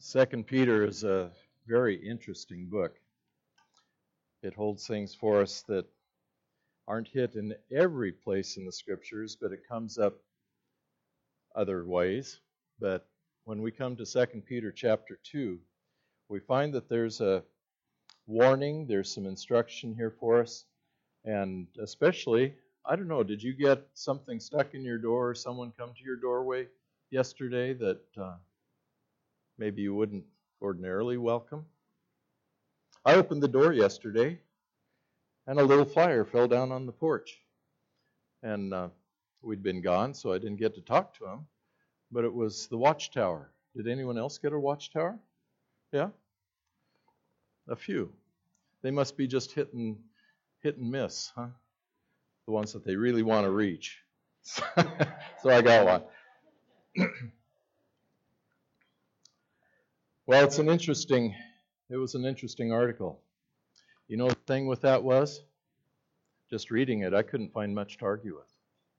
Second Peter is a very interesting book. It holds things for us that aren't hit in every place in the Scriptures, but it comes up other ways. But when we come to 2 Peter chapter 2, we find that there's a warning, there's some instruction here for us, and especially, I don't know, did you get something stuck in your door or someone come to your doorway yesterday that maybe you wouldn't ordinarily welcome? I opened the door yesterday, and a little fire fell down on the porch. And we'd been gone, so I didn't get to talk to him. But it was the watchtower. Did anyone else get a watchtower? Yeah? A few. They must be just hit and miss, huh? The ones that they really want to reach. So I got one. Well, it was an interesting article. You know, the thing with that was, just reading it, I couldn't find much to argue with.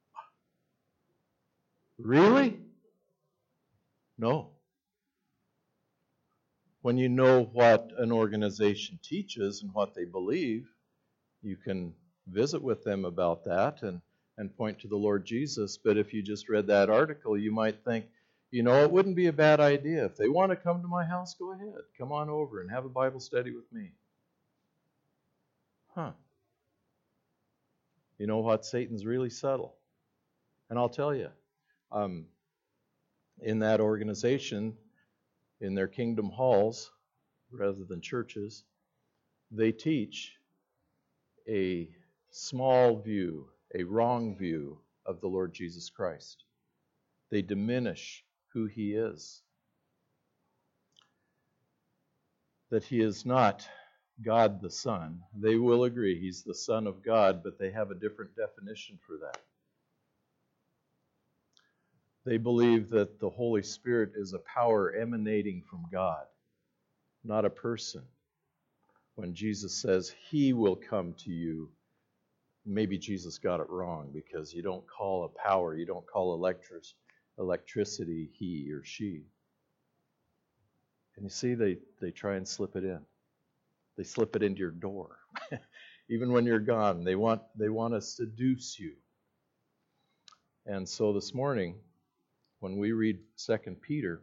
Really? No. When you know what an organization teaches and what they believe, you can visit with them about that and point to the Lord Jesus. But if you just read that article, you might think, you know, it wouldn't be a bad idea. If they want to come to my house, go ahead. Come on over and have a Bible study with me. Huh. You know what? Satan's really subtle. And I'll tell you, in that organization, in their kingdom halls, rather than churches, they teach a small view, a wrong view of the Lord Jesus Christ. They diminish who He is. That He is not God the Son. They will agree He's the Son of God, but they have a different definition for that. They believe that the Holy Spirit is a power emanating from God, not a person. When Jesus says He will come to you, maybe Jesus got it wrong, because you don't call a power, you don't call electricity he or she. And you see, they try and slip it in. They slip it into your door. Even when you're gone, they want to seduce you. And so this morning, when we read 2 Peter,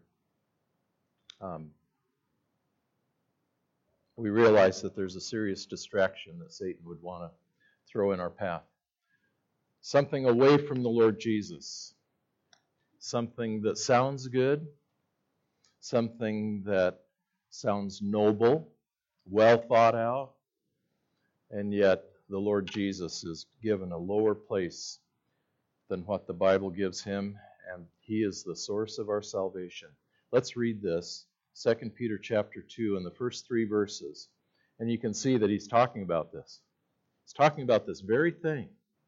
we realize that there's a serious distraction that Satan would want to throw in our path. Something away from the Lord Jesus. Something that sounds good. Something that sounds noble, well thought out. And yet the Lord Jesus is given a lower place than what the Bible gives Him, and He is the source of our salvation. Let's read this, 2 Peter chapter 2, in the first 3 verses. And you can see that he's talking about this. He's talking about this very thing.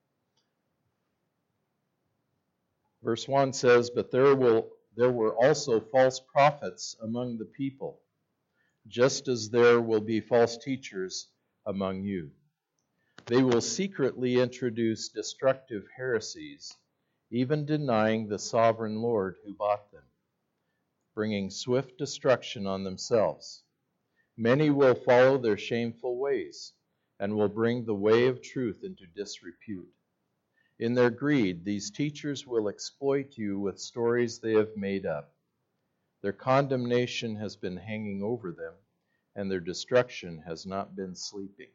Verse 1 says, "But there were also false prophets among the people, just as there will be false teachers among you. They will secretly introduce destructive heresies, even denying the sovereign Lord who bought them, bringing swift destruction on themselves. Many will follow their shameful ways, and will bring the way of truth into disrepute. In their greed, these teachers will exploit you with stories they have made up. Their condemnation has been hanging over them, and their destruction has not been sleeping."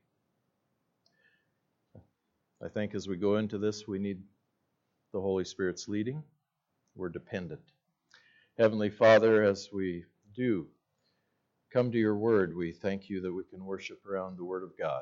I think as we go into this, we need the Holy Spirit's leading. We're dependent. Heavenly Father, as we do come to your word, we thank you that we can worship around the word of God.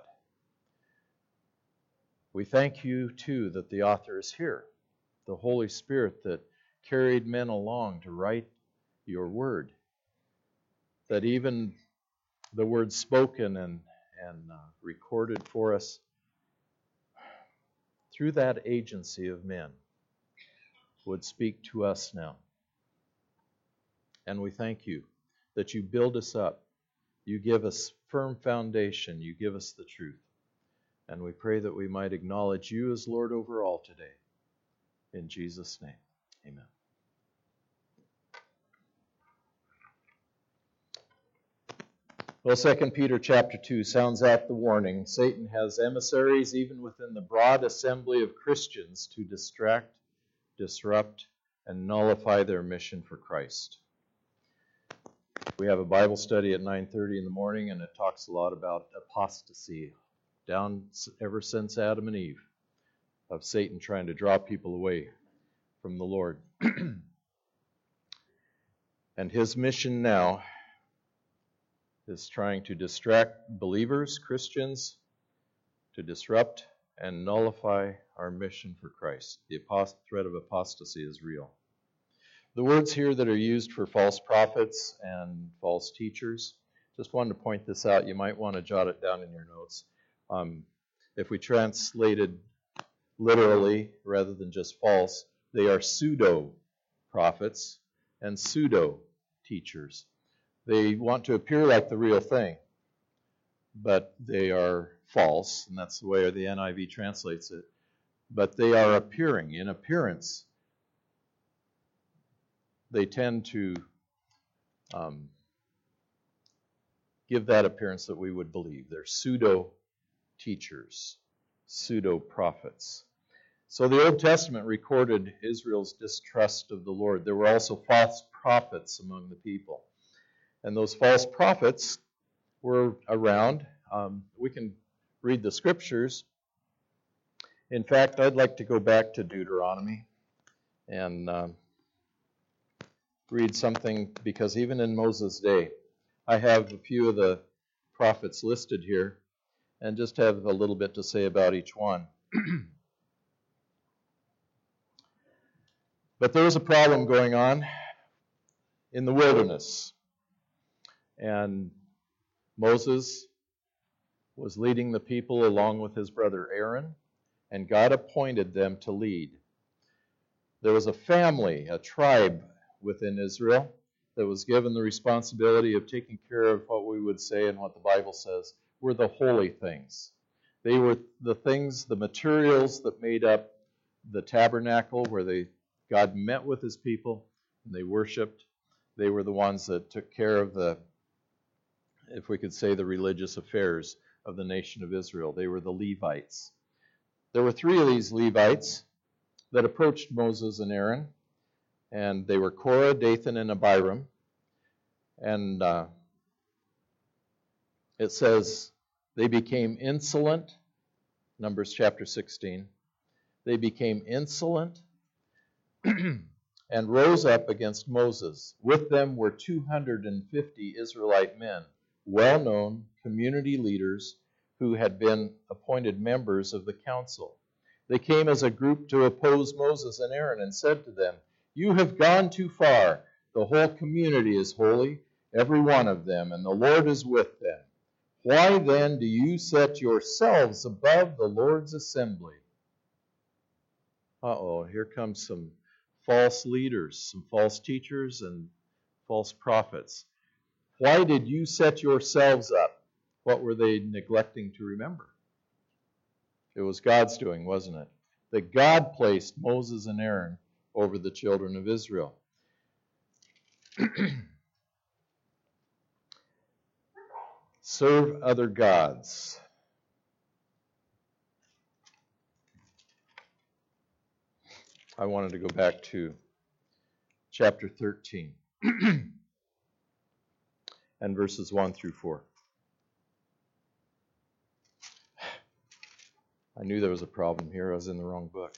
We thank you, too, that the author is here, the Holy Spirit that carried men along to write your word, that even the words spoken and recorded for us through that agency of men would speak to us now. And we thank you that you build us up. You give us firm foundation. You give us the truth. And we pray that we might acknowledge you as Lord over all today. In Jesus' name, amen. Well, 2 Peter chapter 2 sounds out the warning. Satan has emissaries even within the broad assembly of Christians to distract, disrupt, and nullify their mission for Christ. We have a Bible study at 9:30 in the morning, and it talks a lot about apostasy, down ever since Adam and Eve, of Satan trying to draw people away from the Lord. And his mission now is trying to distract believers, Christians, to disrupt and nullify our mission for Christ. The threat of apostasy is real. The words here that are used for false prophets and false teachers, just wanted to point this out. You might want to jot it down in your notes. If we translated literally rather than just false, they are pseudo-prophets and pseudo-teachers. They want to appear like the real thing, but they are false, and that's the way the NIV translates it. But they are appearing. In appearance, they tend to give that appearance that we would believe. They're pseudo-teachers, pseudo-prophets. So the Old Testament recorded Israel's distrust of the Lord. There were also false prophets among the people. And those false prophets were around. We can read the scriptures. In fact, I'd like to go back to Deuteronomy and read something, because even in Moses' day, I have a few of the prophets listed here and just have a little bit to say about each one. But there was a problem going on in the wilderness. And Moses was leading the people along with his brother Aaron, and God appointed them to lead. There was a family, a tribe within Israel that was given the responsibility of taking care of what we would say and what the Bible says were the holy things. They were the things, the materials that made up the tabernacle where God met with his people and they worshiped. They were the ones that took care of the, if we could say, the religious affairs of the nation of Israel. They were the Levites. There were 3 of these Levites that approached Moses and Aaron, and they were Korah, Dathan, and Abiram. And it says they became insolent, Numbers chapter 16. They became insolent and rose up against Moses. With them were 250 Israelite men, well-known community leaders who had been appointed members of the council. They came as a group to oppose Moses and Aaron and said to them, "You have gone too far. The whole community is holy, every one of them, and the Lord is with them. Why then do you set yourselves above the Lord's assembly?" Here comes some false leaders, some false teachers, and false prophets. Why did you set yourselves up? What were they neglecting to remember? It was God's doing, wasn't it? That God placed Moses and Aaron over the children of Israel. Serve other gods. I wanted to go back to chapter 13 and verses 1 through 4. I knew there was a problem here. I was in the wrong book.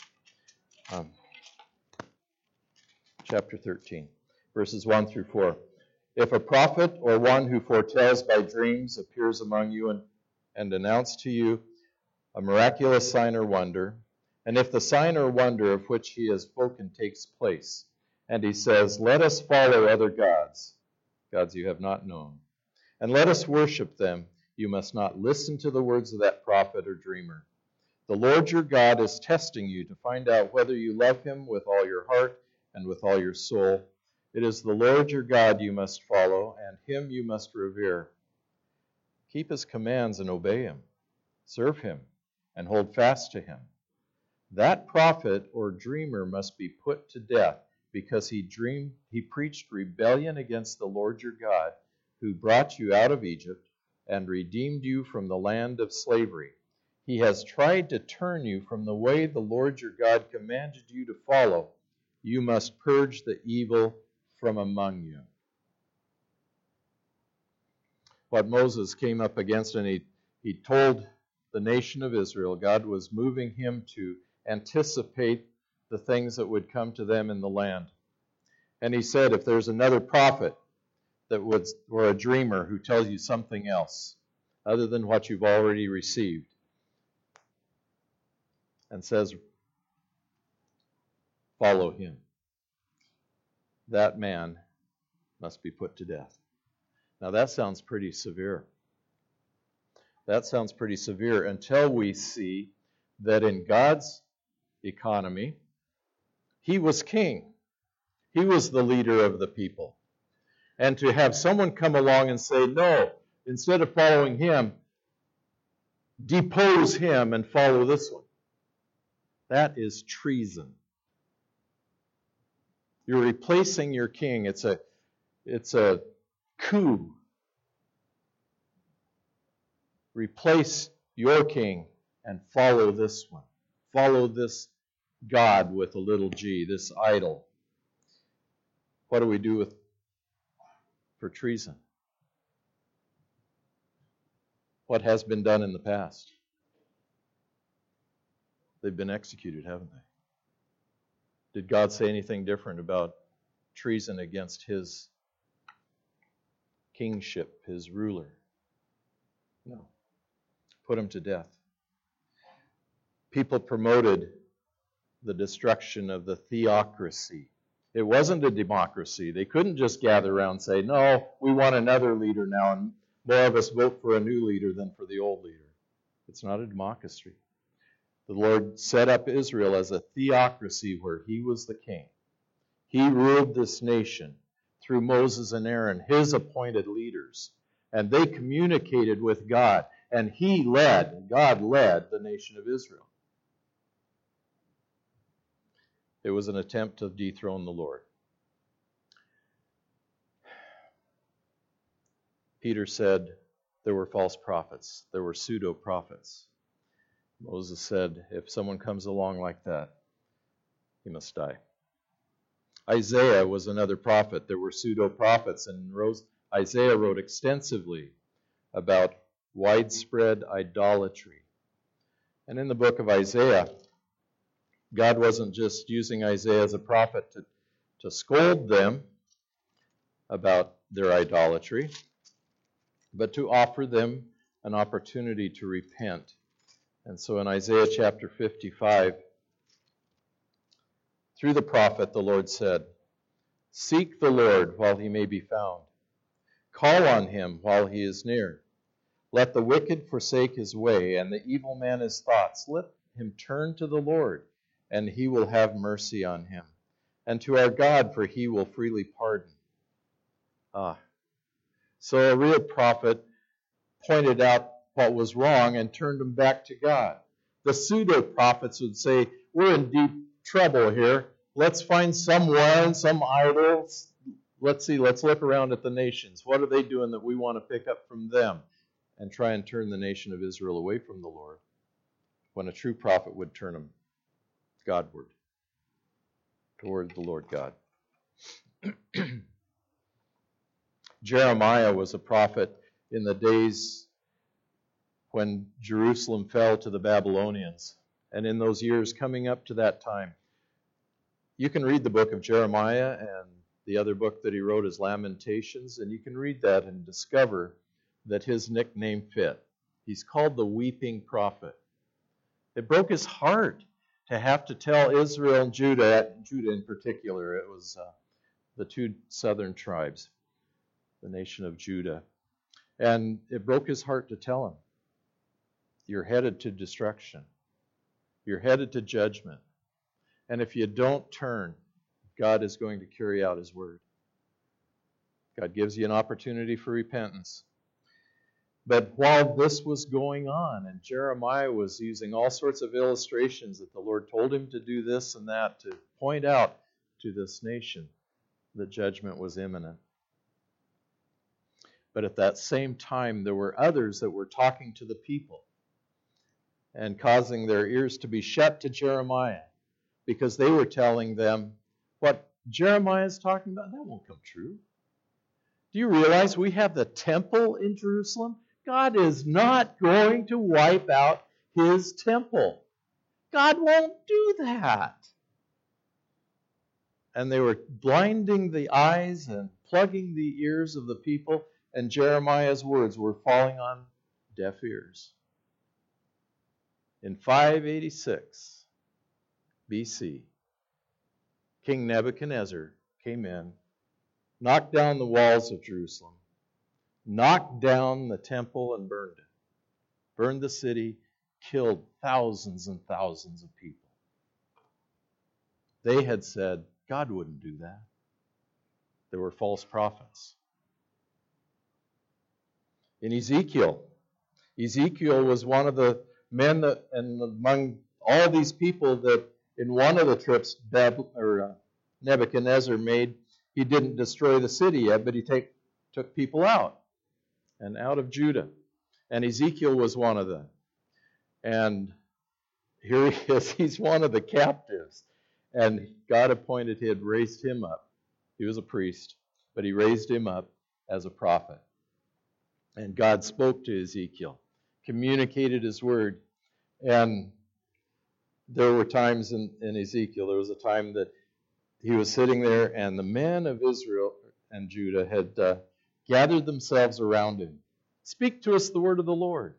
Chapter 13, verses 1 through 4. If a prophet or one who foretells by dreams appears among you and announce to you a miraculous sign or wonder, and if the sign or wonder of which he has spoken takes place, and he says, "Let us follow other gods, gods you have not known, and let us worship them," you must not listen to the words of that prophet or dreamer. The Lord your God is testing you to find out whether you love him with all your heart and with all your soul. It is the Lord your God you must follow, and him you must revere. Keep his commands and obey him. Serve him and hold fast to him. That prophet or dreamer must be put to death, because he preached rebellion against the Lord your God, who brought you out of Egypt, and redeemed you from the land of slavery. He has tried to turn you from the way the Lord your God commanded you to follow. You must purge the evil from among you. What Moses came up against, and he told the nation of Israel, God was moving him to anticipate the things that would come to them in the land. And he said, if there's another prophet or a dreamer who tells you something else other than what you've already received, and says, follow him, that man must be put to death. Now that sounds pretty severe. That sounds pretty severe until we see that in God's economy, he was king. He was the leader of the people. And to have someone come along and say, no, instead of following him, depose him and follow this one. That is treason. You're replacing your king. It's a coup. Replace your king and follow this one. Follow this God with a little g, this idol. What do we do for treason? What has been done in the past? They've been executed, haven't they? Did God say anything different about treason against his kingship, his ruler? No. Put him to death. People promoted the destruction of the theocracy. It wasn't a democracy. They couldn't just gather around and say, no, we want another leader now, and more of us vote for a new leader than for the old leader. It's not a democracy. The Lord set up Israel as a theocracy where he was the king. He ruled this nation through Moses and Aaron, his appointed leaders. And they communicated with God. And God led the nation of Israel. It was an attempt to dethrone the Lord. Peter said there were false prophets. There were pseudo-prophets. Moses said, if someone comes along like that, he must die. Isaiah was another prophet. There were pseudo-prophets, and Isaiah wrote extensively about widespread idolatry. And in the book of Isaiah, God wasn't just using Isaiah as a prophet to scold them about their idolatry, but to offer them an opportunity to repent. And so in Isaiah chapter 55, through the prophet, the Lord said, seek the Lord while he may be found. Call on him while he is near. Let the wicked forsake his way, and the evil man his thoughts. Let him turn to the Lord, and he will have mercy on him. And to our God, for he will freely pardon. So a real prophet pointed out what was wrong and turned them back to God. The pseudo-prophets would say, we're in deep trouble here. Let's find someone, some idols. Let's look around at the nations. What are they doing that we want to pick up from them? And try and turn the nation of Israel away from the Lord, when a true prophet would turn them Godward, toward the Lord God. Jeremiah was a prophet in the days when Jerusalem fell to the Babylonians. And in those years coming up to that time, you can read the book of Jeremiah, and the other book that he wrote is Lamentations, and you can read that and discover that his nickname fit. He's called the Weeping Prophet. It broke his heart to have to tell Israel and Judah in particular, it was the two southern tribes, the nation of Judah. And it broke his heart to tell them, you're headed to destruction. You're headed to judgment. And if you don't turn, God is going to carry out his word. God gives you an opportunity for repentance. But while this was going on, and Jeremiah was using all sorts of illustrations that the Lord told him to do this and that, to point out to this nation that judgment was imminent. But at that same time, there were others that were talking to the people and causing their ears to be shut to Jeremiah, because they were telling them what Jeremiah is talking about, that won't come true. Do you realize we have the temple in Jerusalem? God is not going to wipe out his temple. God won't do that. And they were blinding the eyes and plugging the ears of the people, and Jeremiah's words were falling on deaf ears. In 586 BC, King Nebuchadnezzar came in, knocked down the walls of Jerusalem, knocked down the temple and burned it. Burned the city, killed thousands and thousands of people. They had said, God wouldn't do that. There were false prophets. In Ezekiel was one of the men that, and among all these people that in one of the trips Nebuchadnezzar made, he didn't destroy the city yet, but he took people out of Judah. And Ezekiel was one of them. And here he is, he's one of the captives. And God appointed, he had raised him up. He was a priest, but he raised him up as a prophet. And God spoke to Ezekiel, communicated his word. And there were times in Ezekiel, there was a time that he was sitting there and the men of Israel and Judah had gathered themselves around him. Speak to us the word of the Lord.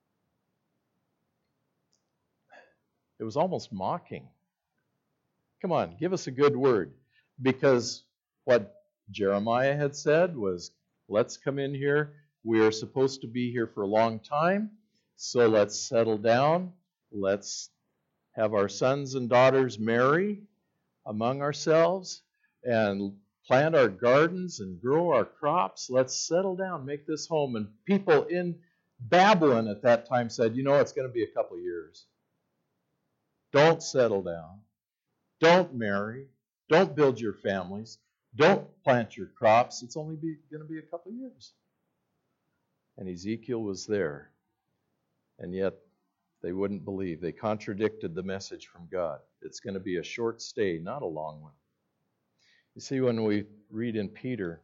It was almost mocking. Come on, give us a good word. Because what Jeremiah had said was, let's come in here. We are supposed to be here for a long time, so let's settle down. Let's have our sons and daughters marry among ourselves and plant our gardens and grow our crops. Let's settle down, make this home. And people in Babylon at that time said, it's going to be a couple years. Don't settle down. Don't marry. Don't build your families. Don't plant your crops. It's only going to be a couple years. And Ezekiel was there. And yet they wouldn't believe. They contradicted the message from God. It's going to be a short stay, not a long one. You see, when we read in Peter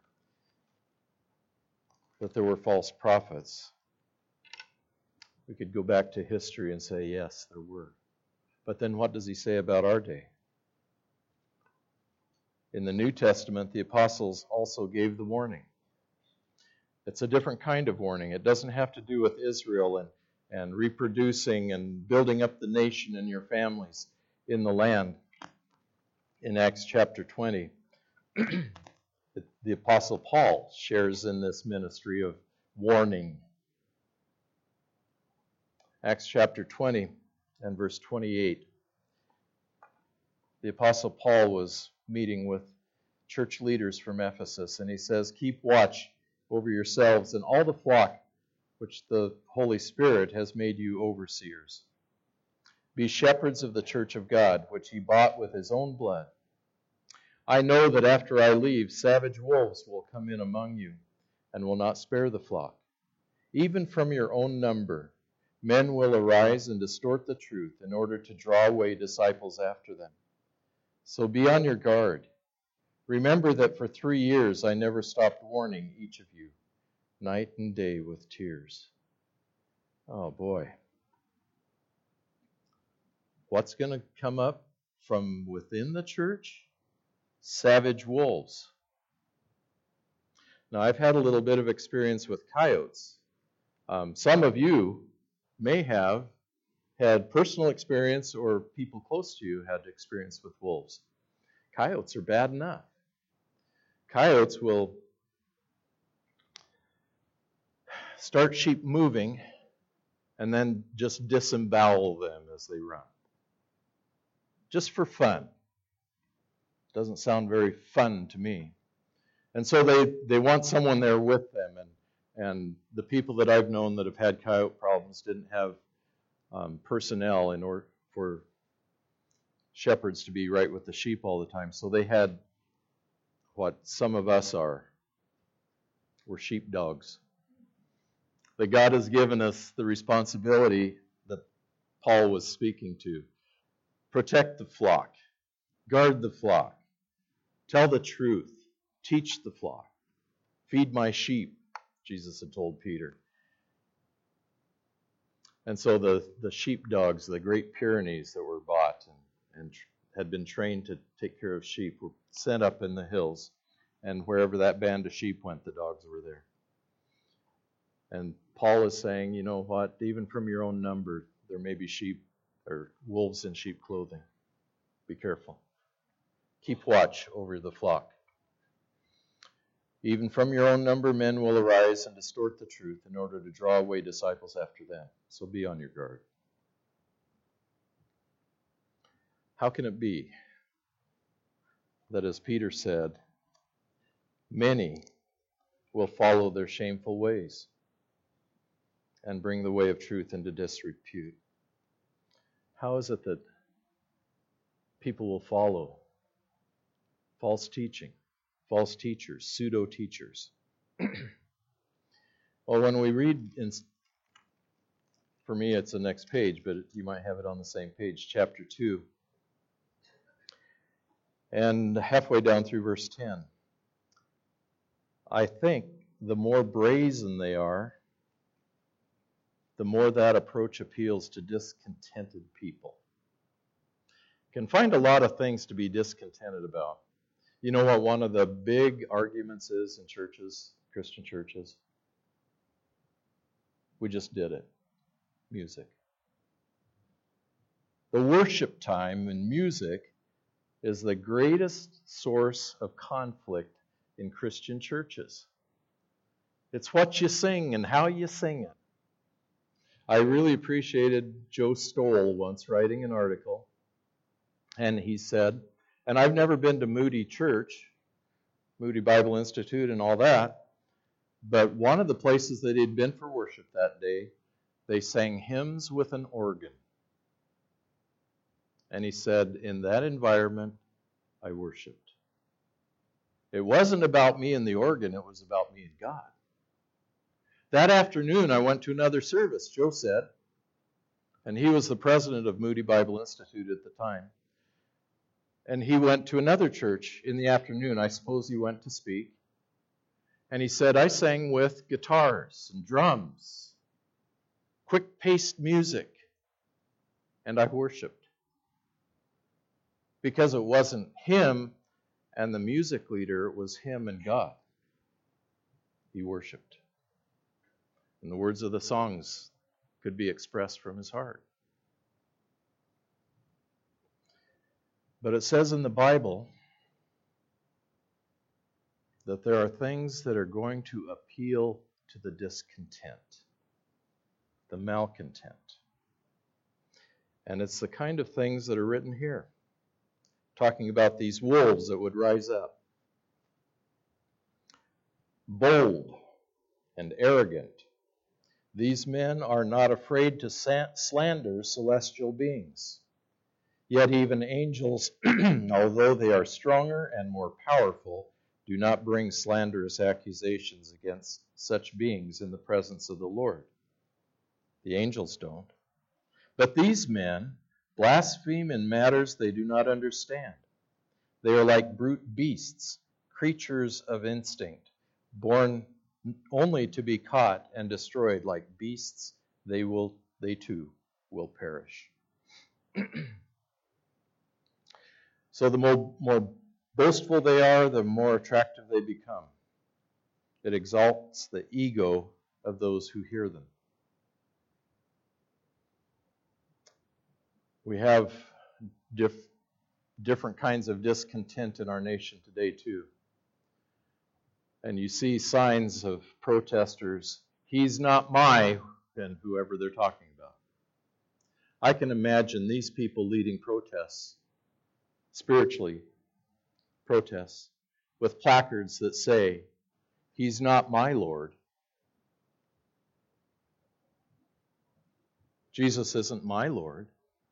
that there were false prophets, we could go back to history and say, yes, there were. But then what does he say about our day? In the New Testament, the apostles also gave the warning. It's a different kind of warning. It doesn't have to do with Israel and reproducing and building up the nation and your families in the land. In Acts chapter 20, the Apostle Paul shares in this ministry of warning. Acts chapter 20 and verse 28. The Apostle Paul was meeting with church leaders from Ephesus, and he says, keep watch over yourselves and all the flock which the Holy Spirit has made you overseers. Be shepherds of the church of God, which he bought with his own blood. I know that after I leave, savage wolves will come in among you and will not spare the flock. Even from your own number, men will arise and distort the truth in order to draw away disciples after them. So be on your guard. Remember that for 3 years I never stopped warning each of you, night and day with tears. Oh boy. What's going to come up from within the church? Savage wolves. Now, I've had a little bit of experience with coyotes. Some of you may have had personal experience, or people close to you had experience with wolves. Coyotes are bad enough. Coyotes will start sheep moving and then just disembowel them as they run. Just for fun. Doesn't sound very fun to me. And so they want someone there with them. And the people that I've known that have had coyote problems didn't have personnel in order for shepherds to be right with the sheep all the time. So they had what some of us are. We're sheepdogs. That God has given us the responsibility that Paul was speaking to. Protect the flock. Guard the flock. Tell the truth. Teach the flock. Feed my sheep, Jesus had told Peter. And so the sheepdogs, the Great Pyrenees that were bought and had been trained to take care of sheep, were sent up in the hills. And wherever that band of sheep went, the dogs were there. And Paul is saying, you know what? Even from your own number, there may be sheep or wolves in sheep clothing. Be careful. Keep watch over the flock. Even from your own number, men will arise and distort the truth in order to draw away disciples after them. So be on your guard. How can it be that, as Peter said, many will follow their shameful ways and bring the way of truth into disrepute? How is it that people will follow false teaching, false teachers, pseudo-teachers? Well, when we read, for me it's the next page, but you might have it on the same page, chapter 2, and halfway down through verse 10, I think the more brazen they are, the more that approach appeals to discontented people. You can find a lot of things to be discontented about. You know what one of the big arguments is in churches, Christian churches? We just did it. Music. The worship time in music is the greatest source of conflict in Christian churches. It's what you sing and how you sing it. I really appreciated Joe Stoll once writing an article, and he said, and I've never been to Moody Church, Moody Bible Institute and all that, but one of the places that he'd been for worship that day, they sang hymns with an organ. And he said, in that environment, I worshiped. It wasn't about me and the organ, it was about me and God. That afternoon, I went to another service, Joe said, and he was the president of Moody Bible Institute at the time. And he went to another church in the afternoon. I suppose he went to speak. And he said, I sang with guitars and drums, quick-paced music, and I worshiped. Because it wasn't him and the music leader, it was him and God. He worshiped. And the words of the songs could be expressed from his heart. But it says in the Bible that there are things that are going to appeal to the discontent, the malcontent. And it's the kind of things that are written here, talking about these wolves that would rise up. Bold and arrogant, these men are not afraid to slander celestial beings. Yet even angels, although they are stronger and more powerful, do not bring slanderous accusations against such beings in the presence of the Lord. The angels don't. But these men blaspheme in matters they do not understand. They are like brute beasts, creatures of instinct, born only to be caught and destroyed. Like beasts, they too will perish. So the more boastful they are, the more attractive they become. It exalts the ego of those who hear them. We have different kinds of discontent in our nation today too. And you see signs of protesters, he's not my, and whoever they're talking about. I can imagine these people leading protests, spiritually protests, with placards that say, he's not my Lord. Jesus isn't my Lord.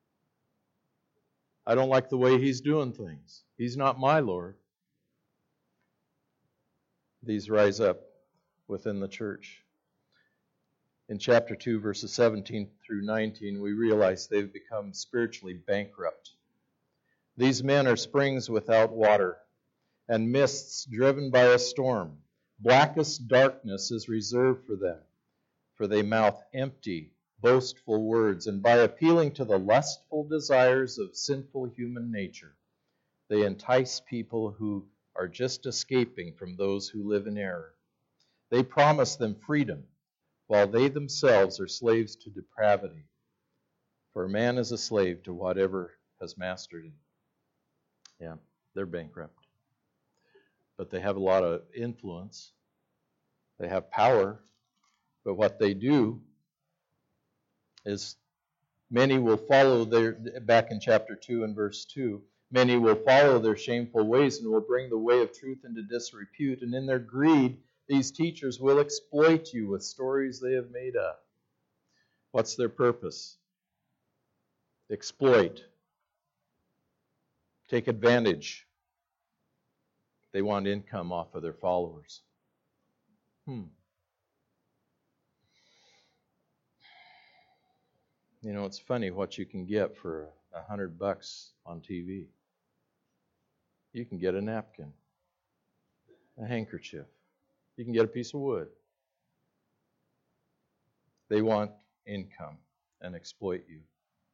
I don't like the way he's doing things. He's not my Lord. These rise up within the church. In chapter 2, verses 17 through 19, we realize they've become spiritually bankrupt. These men are springs without water, and mists driven by a storm. Blackest darkness is reserved for them, for they mouth empty, boastful words, and by appealing to the lustful desires of sinful human nature, they entice people who are just escaping from those who live in error. They promise them freedom, while they themselves are slaves to depravity. For man is a slave to whatever has mastered him. Yeah, they're bankrupt. But they have a lot of influence. They have power. But what they do is many will follow back in chapter 2 and verse 2, many will follow their shameful ways and will bring the way of truth into disrepute. And in their greed, these teachers will exploit you with stories they have made up. What's their purpose? Exploit. Take advantage. They want income off of their followers. You know, it's funny what you can get for $100 on TV. You can get a napkin, a handkerchief. You can get a piece of wood. They want income and exploit you.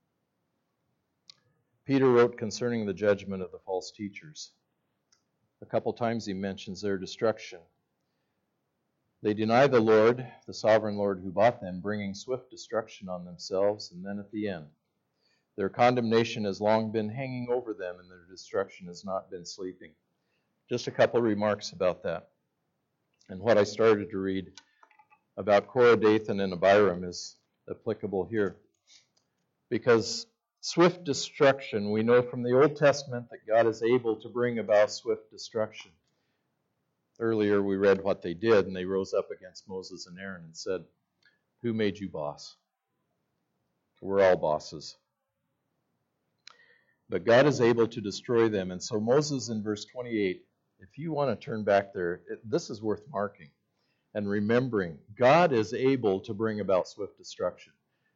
Peter wrote concerning the judgment of the false teachers. A couple times he mentions their destruction. They deny the Lord, the sovereign Lord who bought them, bringing swift destruction on themselves, and then at the end, their condemnation has long been hanging over them, and their destruction has not been sleeping. Just a couple remarks about that. And what I started to read about Korah, Dathan, and Abiram is applicable here. Because swift destruction, we know from the Old Testament that God is able to bring about swift destruction. Earlier we read what they did, and they rose up against Moses and Aaron and said, "Who made you boss? We're all bosses." But God is able to destroy them. And so Moses in verse 28, if you want to turn back there, this is worth marking and remembering. God is able to bring about swift destruction.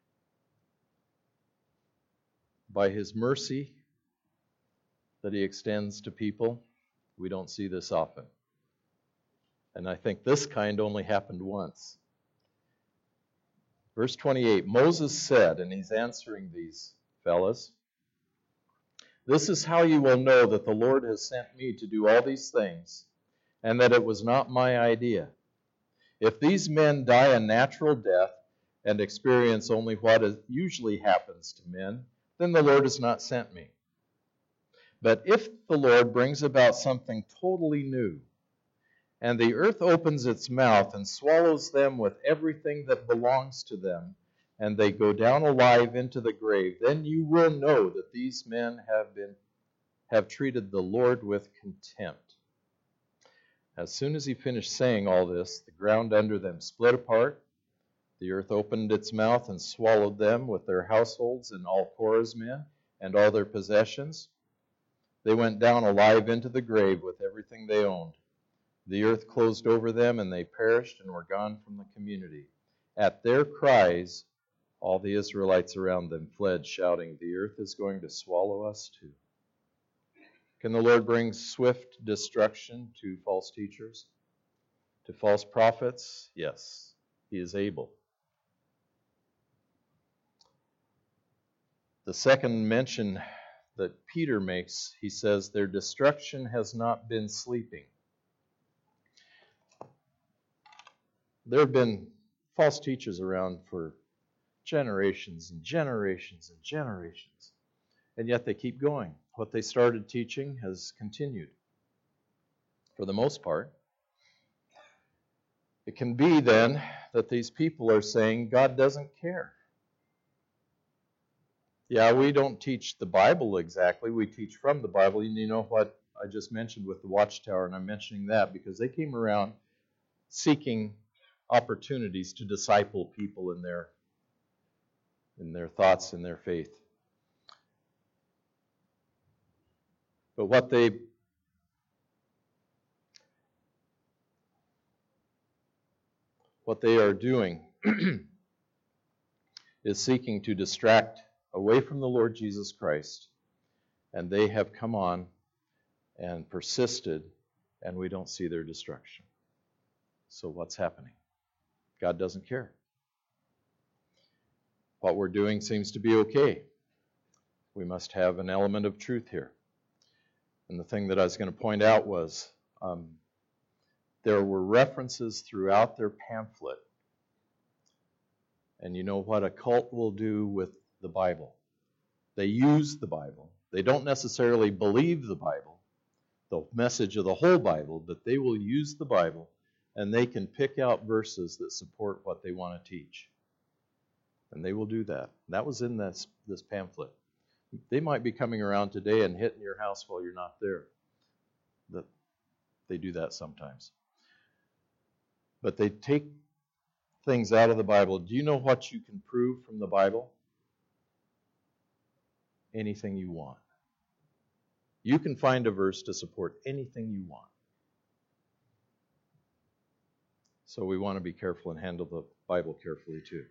By his mercy that he extends to people, we don't see this often. And I think this kind only happened once. Verse 28, Moses said, and he's answering these fellas, "This is how you will know that the Lord has sent me to do all these things, and that it was not my idea. If these men die a natural death and experience only what usually happens to men, then the Lord has not sent me. But if the Lord brings about something totally new, and the earth opens its mouth and swallows them with everything that belongs to them, and they go down alive into the grave, then you will know that these men have treated the Lord with contempt." As soon as he finished saying all this, the ground under them split apart, the earth opened its mouth and swallowed them with their households and all Korah's men and all their possessions. They went down alive into the grave with everything they owned. The earth closed over them, and they perished and were gone from the community. At their cries, all the Israelites around them fled, shouting, "The earth is going to swallow us too." Can the Lord bring swift destruction to false teachers, to false prophets? Yes, he is able. The second mention that Peter makes, he says, their destruction has not been sleeping. There have been false teachers around for generations and generations and generations, and yet they keep going. What they started teaching has continued, for the most part. It can be then that these people are saying God doesn't care. Yeah, we don't teach the Bible exactly. We teach from the Bible. And you know what I just mentioned with the Watchtower, and I'm mentioning that because they came around seeking opportunities to disciple people in their thoughts and their faith. But what they what they are doing is seeking to distract away from the Lord Jesus Christ, and they have come on and persisted, and we don't see their destruction. So what's happening? God doesn't care. What we're doing seems to be okay. We must have an element of truth here. And the thing that I was going to point out was there were references throughout their pamphlet. And you know what a cult will do with the Bible? They use the Bible. They don't necessarily believe the Bible, the message of the whole Bible, but they will use the Bible, and they can pick out verses that support what they want to teach. And they will do that. That was in this pamphlet. They might be coming around today and hitting your house while you're not there. They do that sometimes. But they take things out of the Bible. Do you know what you can prove from the Bible? Anything you want. You can find a verse to support anything you want. So we want to be careful and handle the Bible carefully too.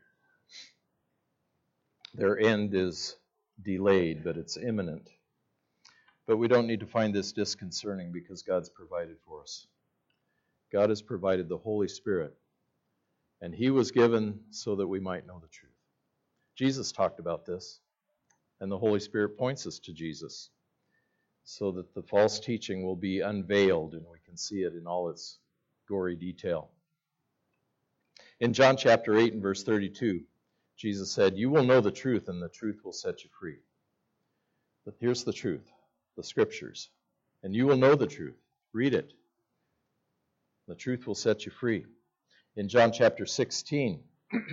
Their end is delayed, but it's imminent. But we don't need to find this disconcerting because God's provided for us. God has provided the Holy Spirit, and He was given so that we might know the truth. Jesus talked about this, and the Holy Spirit points us to Jesus so that the false teaching will be unveiled and we can see it in all its gory detail. In John chapter 8 and verse 32, Jesus said, "You will know the truth, and the truth will set you free." But here's the truth, the Scriptures. And you will know the truth. Read it. The truth will set you free. In John chapter 16,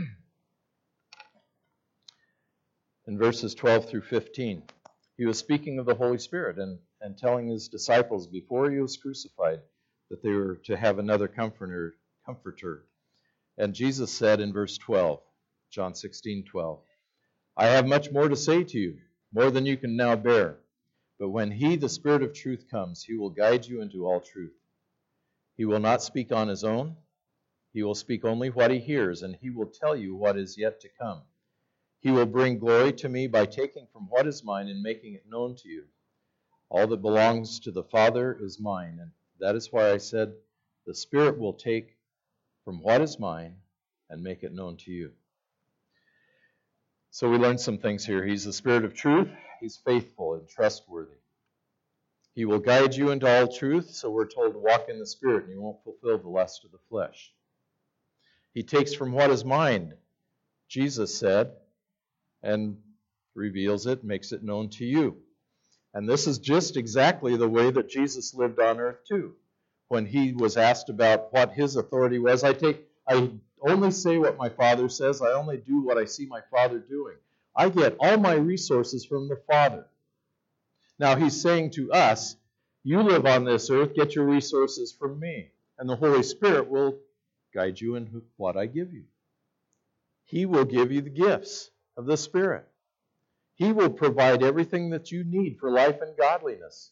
in verses 12 through 15, he was speaking of the Holy Spirit and telling his disciples before he was crucified that they were to have another comforter. And Jesus said in verse 12, John 16:12, "I have much more to say to you, more than you can now bear. But when He, the Spirit of truth, comes, He will guide you into all truth. He will not speak on His own. He will speak only what He hears, and He will tell you what is yet to come. He will bring glory to me by taking from what is mine and making it known to you. All that belongs to the Father is mine, and that is why I said, the Spirit will take from what is mine and make it known to you." So we learned some things here. He's the Spirit of truth. He's faithful and trustworthy. He will guide you into all truth, so we're told to walk in the Spirit and you won't fulfill the lust of the flesh. He takes from what is mine, Jesus said, and reveals it, makes it known to you. And this is just exactly the way that Jesus lived on earth too. When he was asked about what his authority was, I only say what my Father says. I only do what I see my Father doing. I get all my resources from the Father. Now he's saying to us, you live on this earth, get your resources from me. And the Holy Spirit will guide you in what I give you. He will give you the gifts of the Spirit. He will provide everything that you need for life and godliness.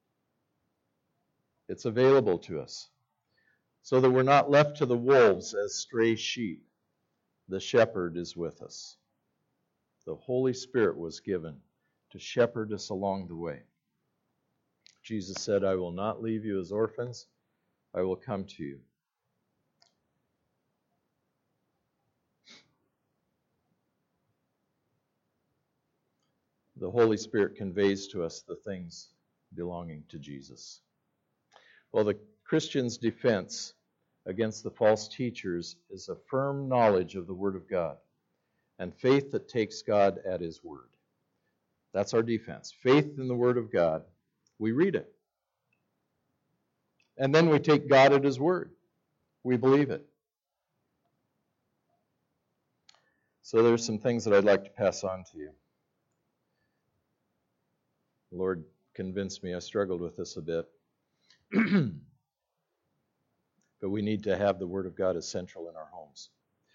It's available to us, so that we're not left to the wolves as stray sheep. The shepherd is with us. The Holy Spirit was given to shepherd us along the way. Jesus said, "I will not leave you as orphans. I will come to you." The Holy Spirit conveys to us the things belonging to Jesus. Well, the Christian's defense against the false teachers is a firm knowledge of the Word of God and faith that takes God at His Word. That's our defense. Faith in the Word of God. We read it. And then we take God at His Word. We believe it. So there's some things that I'd like to pass on to you. The Lord convinced me. I struggled with this a bit. But we need to have the Word of God as central in our homes.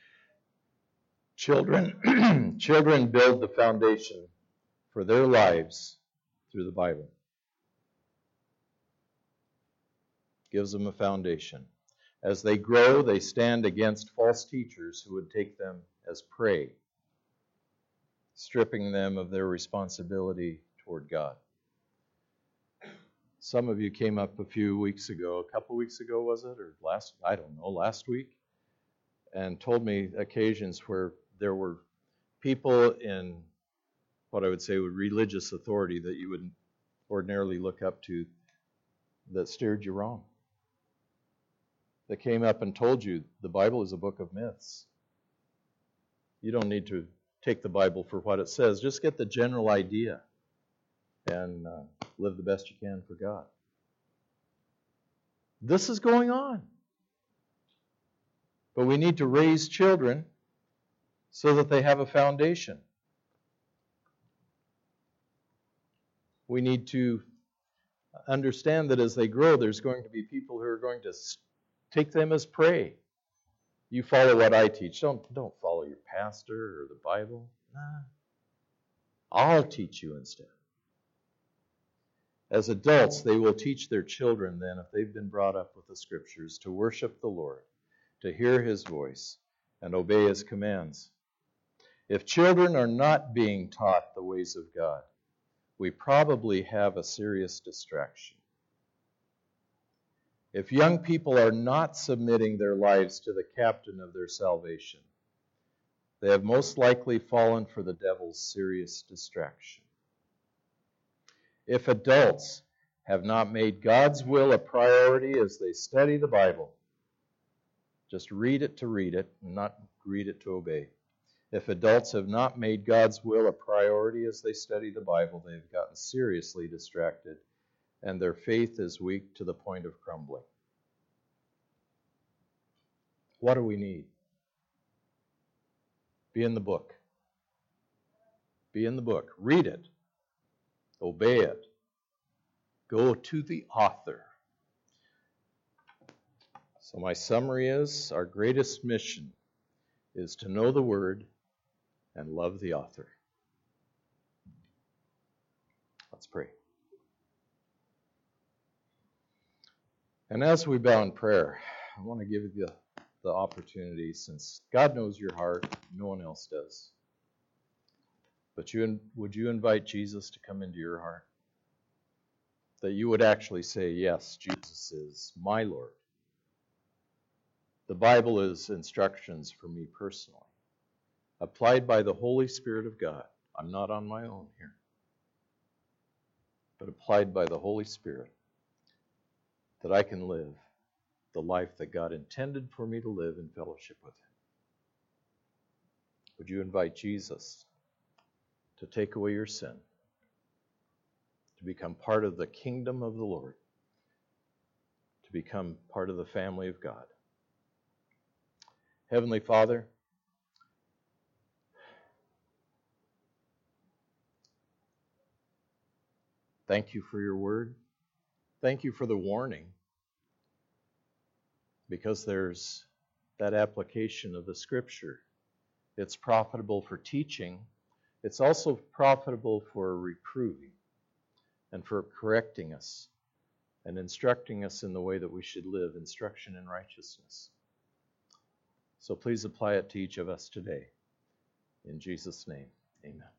Children build the foundation for their lives through the Bible. Gives them a foundation. As they grow, they stand against false teachers who would take them as prey, stripping them of their responsibility toward God. Some of you came up a couple weeks ago was it, or last week, and told me occasions where there were people in what I would say with religious authority that you wouldn't ordinarily look up to that steered you wrong. That came up and told you the Bible is a book of myths. You don't need to take the Bible for what it says. Just get the general idea and live the best you can for God. This is going on. But we need to raise children so that they have a foundation. We need to understand that as they grow, there's going to be people who are going to take them as prey. You follow what I teach. Don't follow your pastor or the Bible. Nah. I'll teach you instead. As adults, they will teach their children then, if they've been brought up with the Scriptures, to worship the Lord, to hear His voice, and obey His commands. If children are not being taught the ways of God, we probably have a serious distraction. If young people are not submitting their lives to the captain of their salvation, they have most likely fallen for the devil's serious distraction. If adults have not made God's will a priority as they study the Bible, just read it to read it, and not read it to obey. If adults have not made God's will a priority as they study the Bible, they've gotten seriously distracted, and their faith is weak to the point of crumbling. What do we need? Be in the book. Be in the book. Read it. Obey it. Go to the author. So my summary is, our greatest mission is to know the Word and love the author. Let's pray. And as we bow in prayer, I want to give you the opportunity, since God knows your heart, no one else does. But would you invite Jesus to come into your heart? That you would actually say, yes, Jesus is my Lord. The Bible is instructions for me personally, applied by the Holy Spirit of God. I'm not on my own here, but applied by the Holy Spirit, that I can live the life that God intended for me to live in fellowship with Him. Would you invite Jesus to take away your sin, to become part of the kingdom of the Lord, to become part of the family of God? Heavenly Father, thank you for your word. Thank you for the warning, because there's that application of the Scripture. It's profitable for teaching. It's also profitable for reproving and for correcting us and instructing us in the way that we should live, instruction in righteousness. So please apply it to each of us today. In Jesus' name, amen.